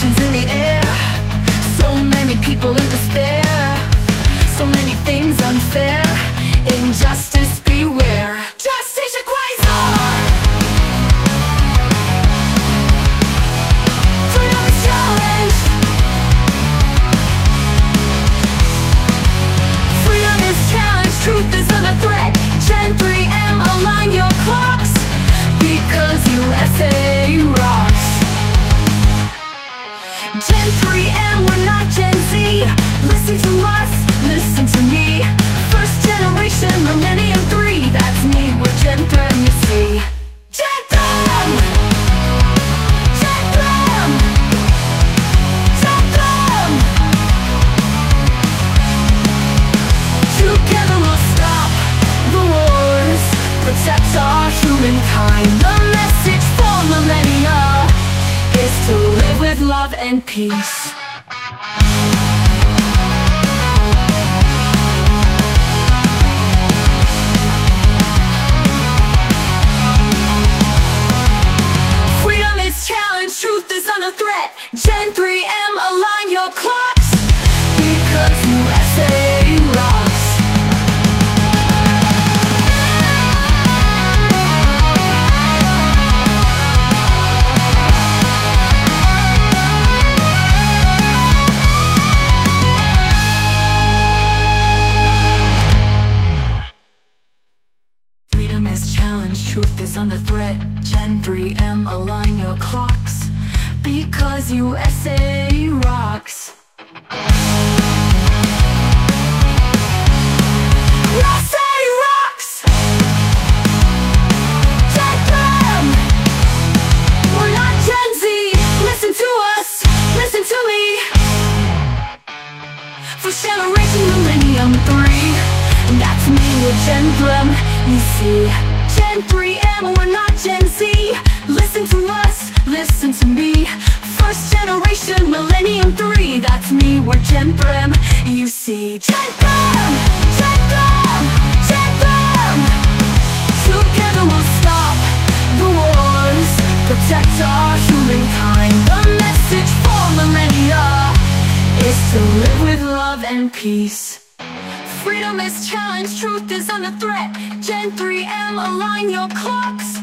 emotions in the air. So many people in despair. So many things unfair. Injustice beware. Justice Quasar. Freedom is challenged. Freedom is challenged. Truth is under threat. Gen 3M, align your clocks, because USA rocks. Gen 3M, we're not Gen Z. Listen to us, listen to me. First generation, Millennium 3. That's me, we're Gen 3M, you see. Gen 3M! Gen 3M! Gen 3M! Together we'll stop the wars, protect our humankind. The message for millennia is to live with love and peace. Freedom is challenged, truth is under threat. Gen 3M, align your clocks, because USA rocks. Freedom is challenged, truth is under threat. Gen 3M, align your clocks, because USA rocks. USA rocks! Gen 3M! We're not Gen Z. Listen to us, listen to me. First generation, Millennium 3. That's me, we're Gen 3M, you see. Gen 3M, we're not Gen Z. Listen to us, listen to me. First generation, Millennium 3. That's me, we're Gen 3M, you see. Gen 3M, Gen 3M, Gen 3M. Together we'll stop the wars, protect our humankind. The message for millennia is to live with love and peace. Freedom is challenged, truth is under threat. Gen 3M, align your clocks,